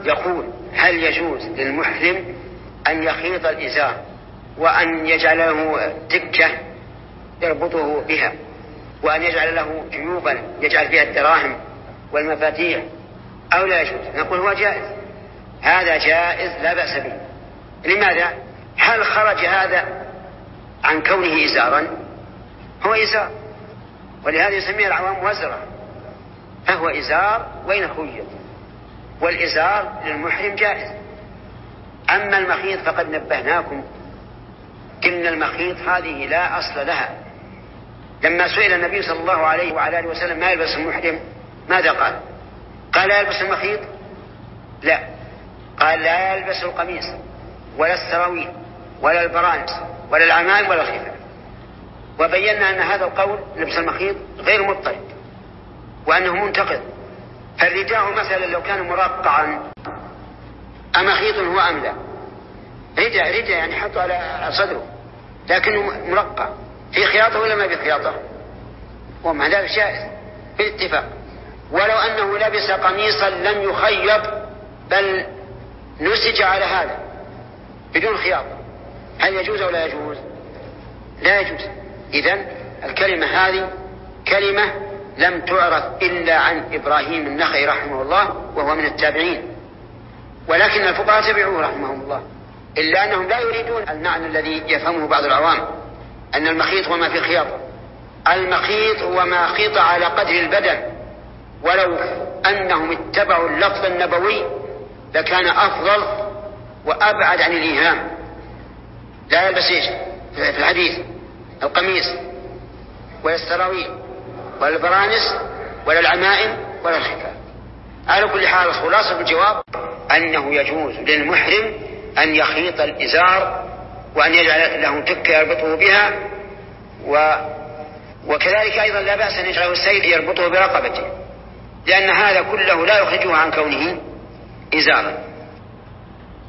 يقول: هل يجوز للمحرم أن يخيط الإزار وأن يجعل له تكة يربطه بها، وأن يجعل له جيوبا يجعل فيها الدراهم والمفاتيح، أو لا يجوز؟ نقول: هو جائز، هذا جائز لا بأس به. لماذا؟ هل خرج هذا عن كونه إزارا؟ هو إزار، ولهذا يسميه العوام وزرا، فهو إزار وإن خيط، والإزار للمحرم جائز. أما المخيط فقد نبهناكم إن المخيط هذه لا أصل لها. لما سئل النبي صلى الله عليه وعلى آله وسلم ما يلبس المحرم ماذا قال؟ قال: لا يلبس المخيط؟ لا، قال: لا يلبس القميص ولا السراويل ولا البرانس ولا العمائم ولا الخفاف. وبينا أن هذا القول لبس المخيط غير مضطرد وأنه منتقد. فالرداء مثلا لو كان مرقعا أمخيط هو أم لا؟ رداء يعني حطه على صدره لكنه مرقع، في خياطة ولا ما في خياطة؟ ومع ذلك جائز بالاتفاق. ولو أنه لبس قميصا لم يخيط بل نسج على هذا بدون خياطة، هل يجوز أو لا يجوز؟ لا يجوز. إذن الكلمة هذه كلمة لم تعرف إلا عن إبراهيم النخعي رحمه الله وهو من التابعين، ولكن الفقهاء تبعوه رحمهم الله، إلا أنهم لا يريدون المعنى الذي يفهمه بعض العوام أن المخيط هو ما في خياطة. المخيط هو ما خيط على قدر البدن، ولو أنهم اتبعوا اللفظ النبوي لكان أفضل وأبعد عن الإيهام. لا يلبس في الحديث القميص ولا السراويل ولا البرانس ولا العمائم ولا الخفاف. على كل حال خلاصة الجواب أنه يجوز للمحرم أن يخيط الإزار وأن يجعل له تكة يربطه بها، وكذلك أيضا لا بأس أن يجعله السيد يربطه برقبته، لأن هذا كله لا يخرجه عن كونه إزارا.